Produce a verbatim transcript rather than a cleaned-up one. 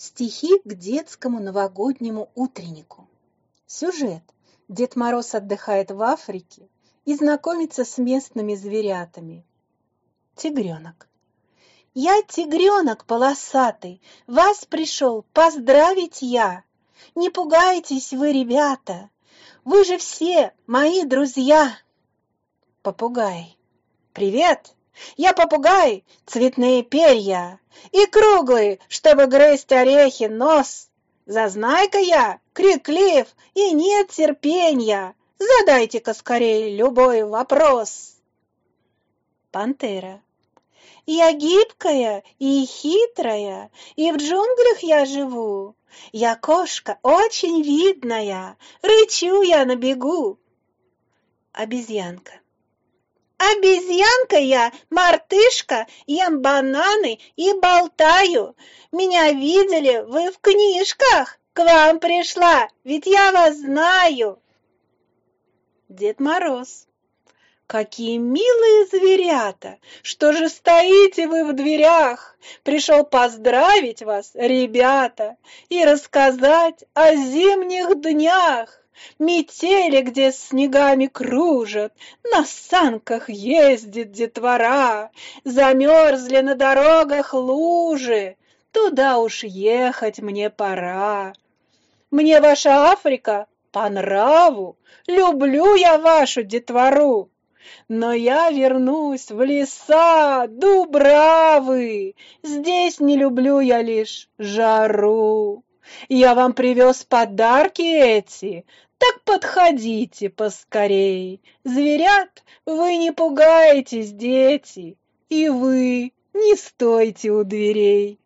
Стихи к детскому новогоднему утреннику. Сюжет. Дед Мороз отдыхает в Африке и знакомится с местными зверятами. Тигренок. Я тигренок полосатый, вас пришел поздравить я. Не пугайтесь вы, ребята, вы же все мои друзья. Попугай. Привет, я попугай, цветные перья и круглый, чтобы грызть орехи, нос. Зазнайка я, криклив, и нет терпенья. Задайте-ка скорее любой вопрос. Пантера. Я гибкая и хитрая, и в джунглях я живу. Я кошка очень видная, рычу я на бегу. Обезьянка. Обезьянка я, мартышка, ем бананы и болтаю. Меня видели вы в книжках, к вам пришла, ведь я вас знаю. Дед Мороз. Какие милые зверята! Что же стоите вы в дверях? Пришел поздравить вас, ребята, и рассказать о зимних днях. Метели, где снегами кружат, на санках ездит детвора. Замерзли на дорогах лужи, туда уж ехать мне пора. Мне ваша Африка по нраву, люблю я вашу детвору. Но я вернусь в леса Дубравы, здесь не люблю я лишь жару. Я вам привез подарки эти, так подходите поскорей. Зверят вы не пугайтесь, дети, и вы не стойте у дверей.